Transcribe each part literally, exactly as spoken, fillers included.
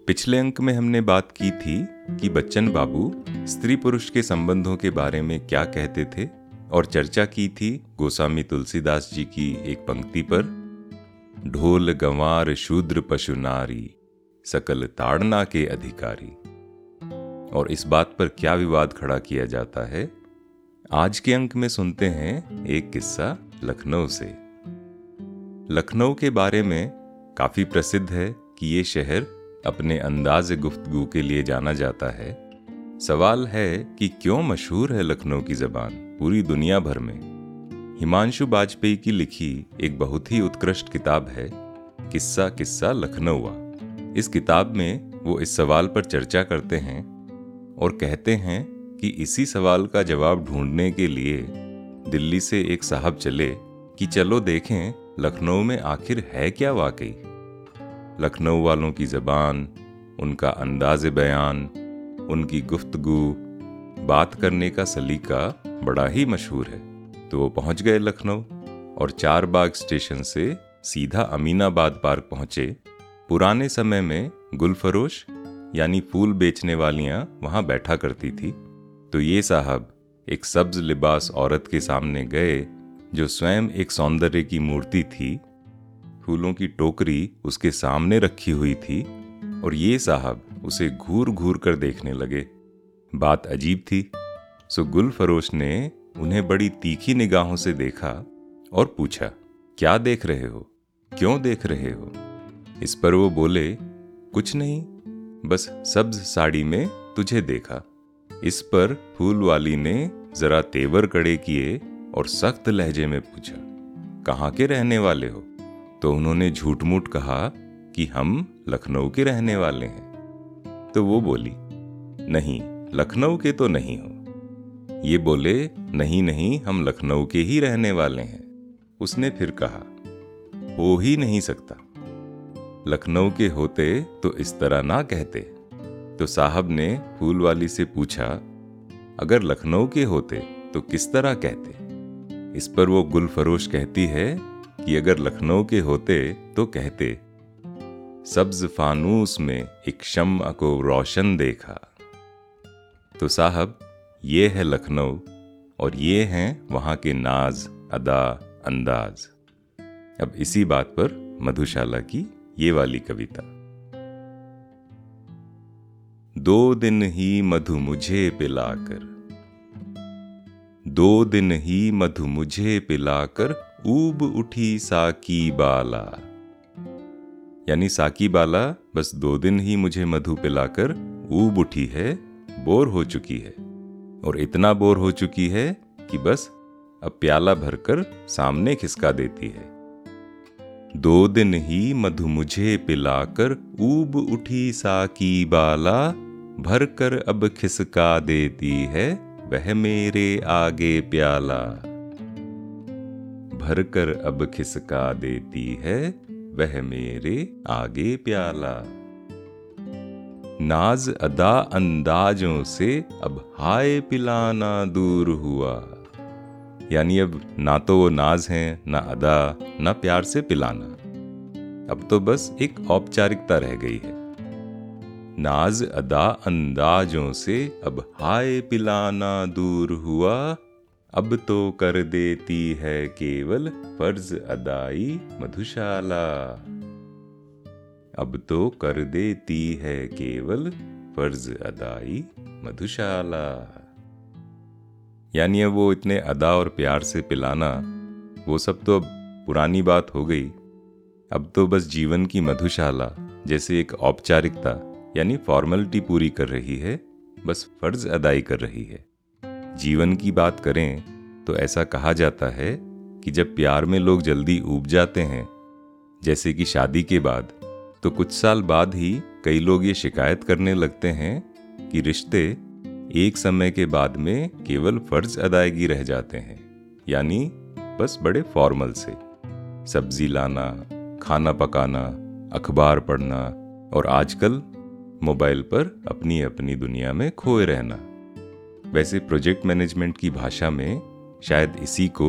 पिछले अंक में हमने बात की थी कि बच्चन बाबू स्त्री पुरुष के संबंधों के बारे में क्या कहते थे और चर्चा की थी गोस्वामी तुलसीदास जी की एक पंक्ति पर, ढोल गंवार शूद्र पशु नारी सकल ताड़ना के अधिकारी। और इस बात पर क्या विवाद खड़ा किया जाता है, आज के अंक में सुनते हैं एक किस्सा लखनऊ से। लखनऊ के बारे में काफी प्रसिद्ध है कि ये शहर अपने अंदाज़े गुफ्तगू के लिए जाना जाता है। सवाल है कि क्यों मशहूर है लखनऊ की ज़बान पूरी दुनिया भर में। हिमांशु बाजपेयी की लिखी एक बहुत ही उत्कृष्ट किताब है किस्सा किस्सा लखनऊआ। इस किताब में वो इस सवाल पर चर्चा करते हैं और कहते हैं कि इसी सवाल का जवाब ढूंढने के लिए दिल्ली से एक साहब चले कि चलो देखें लखनऊ में आखिर है क्या वाकई। लखनऊ वालों की ज़बान, उनका अंदाज़े बयान, उनकी गुफ्तगू, बात करने का सलीका बड़ा ही मशहूर है। तो वो पहुंच गए लखनऊ और चार बाग स्टेशन से सीधा अमीनाबाद पार्क पहुंचे। पुराने समय में गुलफरोश यानी फूल बेचने वालियां वहां बैठा करती थी। तो ये साहब एक सब्ज लिबास औरत के सामने गए जो स्वयं एक सौंदर्य की मूर्ति थी। फूलों की टोकरी उसके सामने रखी हुई थी और ये साहब उसे घूर घूर कर देखने लगे। बात अजीब थी। सो गुलफरोश ने उन्हें बड़ी तीखी निगाहों से देखा और पूछा, क्या देख रहे हो, क्यों देख रहे हो? इस पर वो बोले, कुछ नहीं, बस सब्ज साड़ी में तुझे देखा। इस पर फूल वाली ने जरा तेवर कड़े किए और सख्त लहजे में पूछा, कहाँ के रहने वाले हो? तो उन्होंने झूठ मूठ कहा कि हम लखनऊ के रहने वाले हैं। तो वो बोली, नहीं, लखनऊ के तो नहीं हो। ये बोले, नहीं नहीं, हम लखनऊ के ही रहने वाले हैं। उसने फिर कहा, हो ही नहीं सकता, लखनऊ के होते तो इस तरह ना कहते। तो साहब ने फूल वाली से पूछा, अगर लखनऊ के होते तो किस तरह कहते? इस पर वो गुलफरोश कहती है कि अगर लखनऊ के होते तो कहते, सब्ज फानूस में एक शम्अ को रोशन देखा। तो साहब, ये है लखनऊ और ये हैं वहां के नाज, अदा, अंदाज। अब इसी बात पर मधुशाला की ये वाली कविता। दो दिन ही मधु मुझे पिलाकर, दो दिन ही मधु मुझे पिलाकर ऊब उठी साकी बाला। यानी साकी बाला बस दो दिन ही मुझे मधु पिलाकर ऊब उठी है, बोर हो चुकी है। और इतना बोर हो चुकी है कि बस अब प्याला भरकर सामने खिसका देती है। दो दिन ही मधु मुझे पिलाकर ऊब उठी साकी बाला, भरकर अब खिसका देती है वह मेरे आगे प्याला। भरकर अब खिसका देती है वह मेरे आगे प्याला। नाज अदा अंदाजों से अब हाय पिलाना दूर हुआ। यानी अब ना तो वो नाज हैं, ना अदा, ना प्यार से पिलाना। अब तो बस एक औपचारिकता रह गई है। नाज अदा अंदाजों से अब हाय पिलाना दूर हुआ, अब तो कर देती है केवल फर्ज अदाई मधुशाला। अब तो कर देती है केवल फर्ज अदाई मधुशाला। यानी अब वो इतने अदा और प्यार से पिलाना, वो सब तो अब पुरानी बात हो गई। अब तो बस जीवन की मधुशाला जैसे एक औपचारिकता यानी फॉर्मेलिटी पूरी कर रही है, बस फर्ज अदाई कर रही है। जीवन की बात करें तो ऐसा कहा जाता है कि जब प्यार में लोग जल्दी ऊब जाते हैं, जैसे कि शादी के बाद, तो कुछ साल बाद ही कई लोग ये शिकायत करने लगते हैं कि रिश्ते एक समय के बाद में केवल फर्ज अदायगी रह जाते हैं। यानी बस बड़े फॉर्मल से सब्जी लाना, खाना पकाना, अखबार पढ़ना और आजकल मोबाइल पर अपनी अपनी दुनिया में खोए रहना। वैसे प्रोजेक्ट मैनेजमेंट की भाषा में शायद इसी को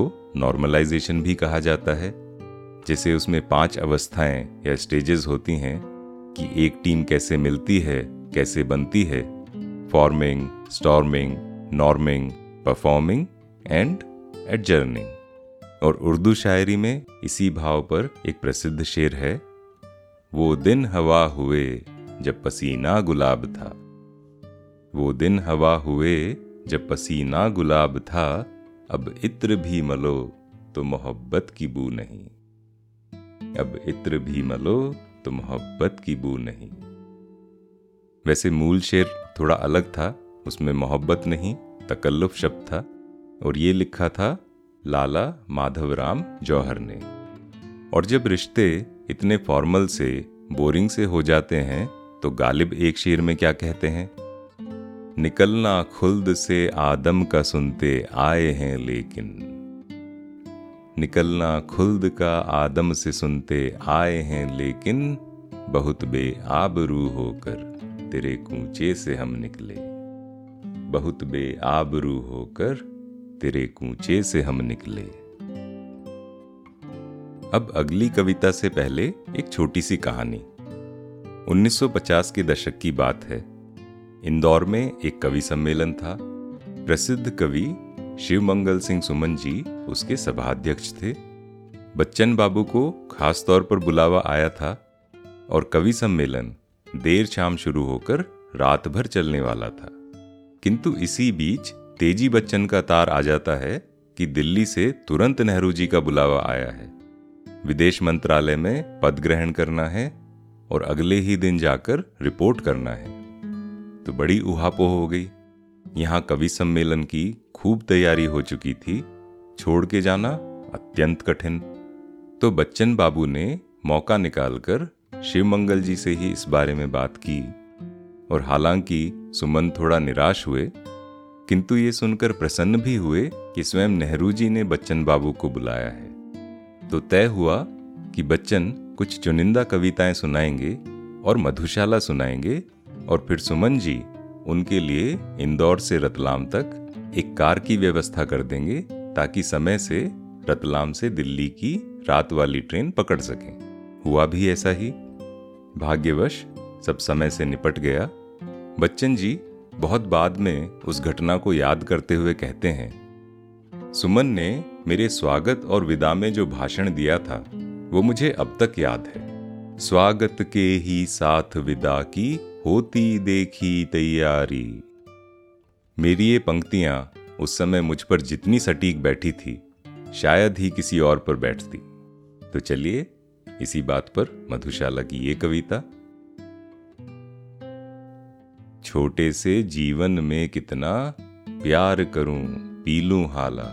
नॉर्मलाइजेशन भी कहा जाता है। जैसे उसमें पांच अवस्थाएं या स्टेजेस होती हैं कि एक टीम कैसे मिलती है, कैसे बनती है, forming, storming, norming, performing and adjourning. और उर्दू शायरी में इसी भाव पर एक प्रसिद्ध शेर है, वो दिन हवा हुए जब पसीना गुलाब था। वो दिन हवा हुए जब पसीना गुलाब था, अब इत्र भी मलो तो मोहब्बत की बू नहीं। अब इत्र भी मलो तो मोहब्बत की बू नहीं। वैसे मूल शेर थोड़ा अलग था, उसमें मोहब्बत नहीं तकल्लुफ शब्द था, और ये लिखा था लाला माधवराम जौहर ने। और जब रिश्ते इतने फॉर्मल से, बोरिंग से हो जाते हैं तो गालिब एक शेर में क्या कहते हैं, निकलना खुल्द से आदम का सुनते आए हैं लेकिन। निकलना खुल्द का आदम से सुनते आए हैं लेकिन, बहुत बेआबरू होकर तेरे कूचे से हम निकले। बहुत बेआबरू होकर तेरे कूचे से हम निकले। अब अगली कविता से पहले एक छोटी सी कहानी। उन्नीस सौ पचास के दशक की बात है। इंदौर में एक कवि सम्मेलन था। प्रसिद्ध कवि शिवमंगल सिंह सुमन जी उसके सभाध्यक्ष थे। बच्चन बाबू को खास तौर पर बुलावा आया था और कवि सम्मेलन देर शाम शुरू होकर रात भर चलने वाला था। किंतु इसी बीच तेजी बच्चन का तार आ जाता है कि दिल्ली से तुरंत नेहरू जी का बुलावा आया है, विदेश मंत्रालय में पद ग्रहण करना है और अगले ही दिन जाकर रिपोर्ट करना है। तो बड़ी उहापोह हो गई। यहाँ कवि सम्मेलन की खूब तैयारी हो चुकी थी, छोड़ के जाना अत्यंत कठिन। तो बच्चन बाबू ने मौका निकालकर शिवमंगल जी से ही इस बारे में बात की। और हालांकि सुमन थोड़ा निराश हुए, किंतु ये सुनकर प्रसन्न भी हुए कि स्वयं नेहरू जी ने बच्चन बाबू को बुलाया है। तो तय हुआ कि बच्चन कुछ चुनिंदा कविताएं सुनाएंगे और मधुशाला सुनाएंगे, और फिर सुमन जी उनके लिए इंदौर से रतलाम तक एक कार की व्यवस्था कर देंगे ताकि समय से रतलाम से दिल्ली की रात वाली ट्रेन पकड़ सकें। हुआ भी ऐसा ही। भाग्यवश सब समय से निपट गया। बच्चन जी बहुत बाद में उस घटना को याद करते हुए कहते हैं, सुमन ने मेरे स्वागत और विदा में जो भाषण दिया था वो मुझे अब तक याद है। स्वागत के ही साथ विदा की होती देखी तैयारी। मेरी ये पंक्तियां उस समय मुझ पर जितनी सटीक बैठी थी, शायद ही किसी और पर बैठती। तो चलिए इसी बात पर मधुशाला की ये कविता। छोटे से जीवन में कितना प्यार करूं पी लूं हाला,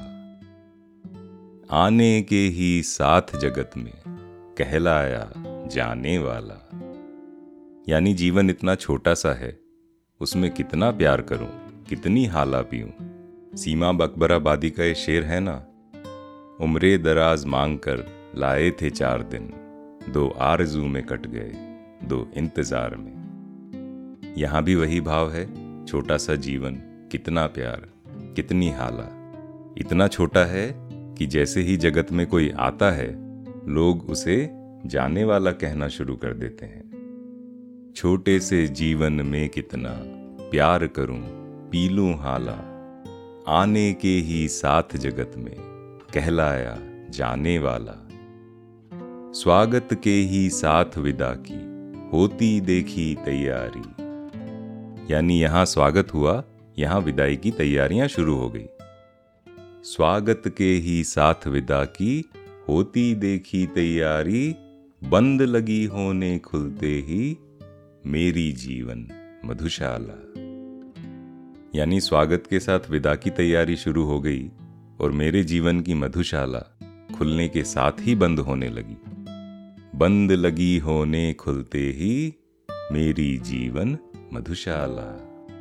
आने के ही साथ जगत में कहलाया जाने वाला। यानी जीवन इतना छोटा सा है, उसमें कितना प्यार करूं, कितनी हाला पीऊं। सीमा बकबराबादी का ये शेर है ना, उम्रे दराज मांग कर लाए थे चार दिन, दो आरज़ू में कट गए दो इंतजार में। यहां भी वही भाव है, छोटा सा जीवन, कितना प्यार, कितनी हाला। इतना छोटा है कि जैसे ही जगत में कोई आता है, लोग उसे जाने वाला कहना शुरू कर देते हैं। छोटे से जीवन में कितना प्यार करूं पी लूं हाला, आने के ही साथ जगत में कहलाया जाने वाला। स्वागत के ही साथ विदा की होती देखी तैयारी। यानी यहां स्वागत हुआ, यहां विदाई की तैयारियां शुरू हो गई। स्वागत के ही साथ विदा की होती देखी तैयारी, बंद लगी होने खुलते ही मेरी जीवन मधुशाला। यानी स्वागत के साथ विदा की तैयारी शुरू हो गई और मेरे जीवन की मधुशाला खुलने के साथ ही बंद होने लगी। बंद लगी होने खुलते ही मेरी जीवन मधुशाला।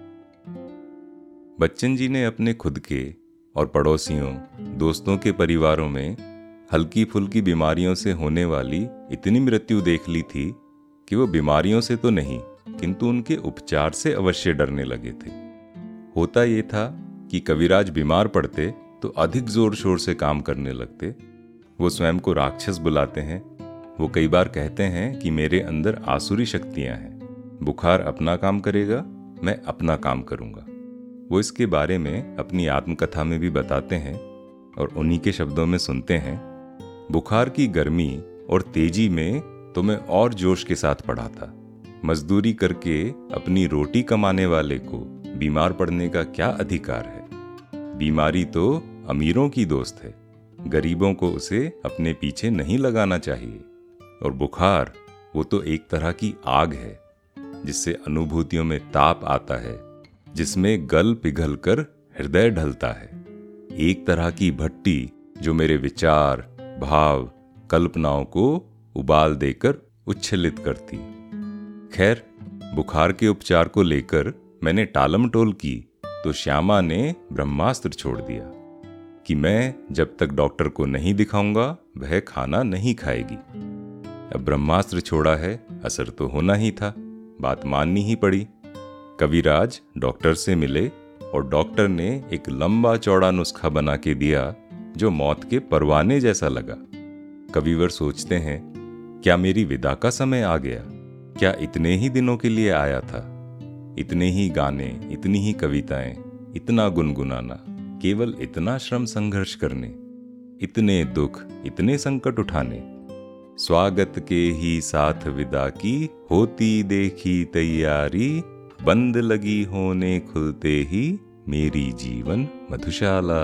बच्चन जी ने अपने खुद के और पड़ोसियों, दोस्तों के परिवारों में हल्की फुल्की बीमारियों से होने वाली इतनी मृत्यु देख ली थी कि वो बीमारियों से तो नहीं, किंतु उनके उपचार से अवश्य डरने लगे थे। होता ये था कि कविराज बीमार पड़ते तो अधिक जोर शोर से काम करने लगते। वो स्वयं को राक्षस बुलाते हैं, वो कई बार कहते हैं कि मेरे अंदर आसुरी शक्तियां हैं, बुखार अपना काम करेगा, मैं अपना काम करूंगा। वो इसके बारे में अपनी आत्मकथा में भी बताते हैं और उन्हीं के शब्दों में सुनते हैं। बुखार की गर्मी और तेजी में तो मैं और जोश के साथ पढ़ा था। मजदूरी करके अपनी रोटी कमाने वाले को बीमार पड़ने का क्या अधिकार है? बीमारी तो अमीरों की दोस्त है, गरीबों को उसे अपने पीछे नहीं लगाना चाहिए। और बुखार वो तो एक तरह की आग है जिससे अनुभूतियों में ताप आता है, जिसमें गल पिघल कर हृदय ढलता है। एक तरह की भट्टी जो मेरे विचार, भाव, कल्पनाओं को उबाल देकर उच्छलित करती। खैर, बुखार के उपचार को लेकर मैंने टालम टोल की तो श्यामा ने ब्रह्मास्त्र छोड़ दिया कि मैं जब तक डॉक्टर को नहीं दिखाऊंगा वह खाना नहीं खाएगी। अब ब्रह्मास्त्र छोड़ा है, असर तो होना ही था, बात माननी ही पड़ी। कविराज डॉक्टर से मिले और डॉक्टर ने एक लंबा चौड़ा नुस्खा बना के दिया जो मौत के परवाने जैसा लगा। कविवर सोचते हैं, क्या मेरी विदा का समय आ गया? क्या इतने ही दिनों के लिए आया था? इतने ही गाने, इतनी ही कविताएं, इतना गुनगुनाना, केवल इतना श्रम संघर्ष करने, इतने दुख, इतने संकट उठाने। स्वागत के ही साथ विदा की होती देखी तैयारी, बंद लगी होने खुलते ही मेरी जीवन मधुशाला।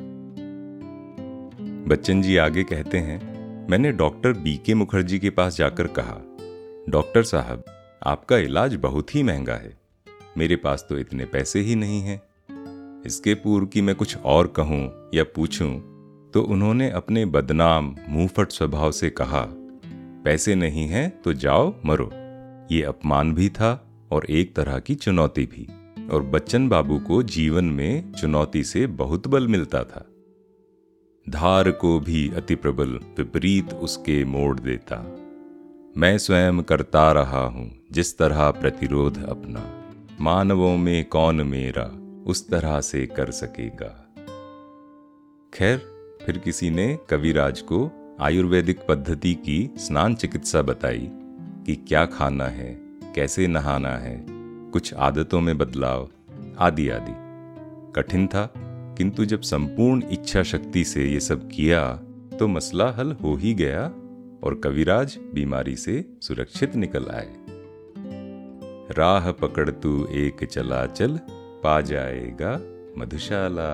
बच्चन जी आगे कहते हैं, मैंने डॉक्टर बी के मुखर्जी के पास जाकर कहा, डॉक्टर साहब, आपका इलाज बहुत ही महंगा है, मेरे पास तो इतने पैसे ही नहीं हैं। इसके पूर्व कि मैं कुछ और कहूं या पूछूं तो उन्होंने अपने बदनाम मुंहफट स्वभाव से कहा, पैसे नहीं हैं तो जाओ मरो। ये अपमान भी था और एक तरह की चुनौती भी। और बच्चन बाबू को जीवन में चुनौती से बहुत बल मिलता था। धार को भी अति प्रबल विपरीत उसके मोड़ देता, मैं स्वयं करता रहा हूं जिस तरह प्रतिरोध अपना, मानवों में कौन मेरा उस तरह से कर सकेगा। खैर, फिर किसी ने कविराज को आयुर्वेदिक पद्धति की स्नान चिकित्सा बताई कि क्या खाना है, कैसे नहाना है, कुछ आदतों में बदलाव, आदि आदि। कठिन था, किंतु जब संपूर्ण इच्छा शक्ति से ये सब किया तो मसला हल हो ही गया और कविराज बीमारी से सुरक्षित निकल आए। राह पकड़ तू एक चला चल, पा जाएगा मधुशाला।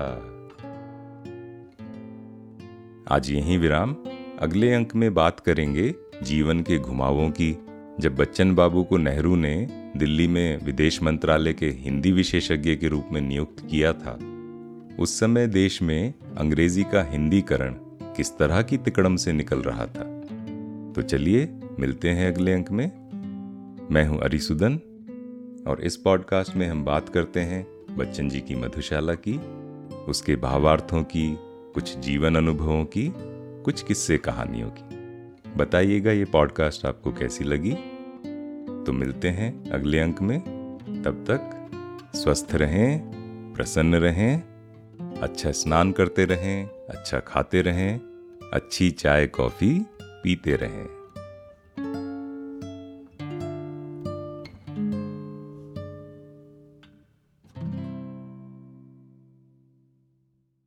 आज यहीं विराम। अगले अंक में बात करेंगे जीवन के घुमावों की। जब बच्चन बाबू को नेहरू ने दिल्ली में विदेश मंत्रालय के हिंदी विशेषज्ञ के रूप में नियुक्त किया था, उस समय देश में अंग्रेजी का हिंदीकरण किस तरह की तिकड़म से निकल रहा था। तो चलिए मिलते हैं अगले अंक में। मैं हूं अरिसुदन और इस पॉडकास्ट में हम बात करते हैं बच्चन जी की मधुशाला की, उसके भावार्थों की, कुछ जीवन अनुभवों की, कुछ किस्से कहानियों की। बताइएगा ये पॉडकास्ट आपको कैसी लगी। तो मिलते हैं अगले अंक में। तब तक स्वस्थ रहें, प्रसन्न रहें, अच्छा स्नान करते रहें, अच्छा खाते रहें, अच्छी चाय कॉफी पीते रहें।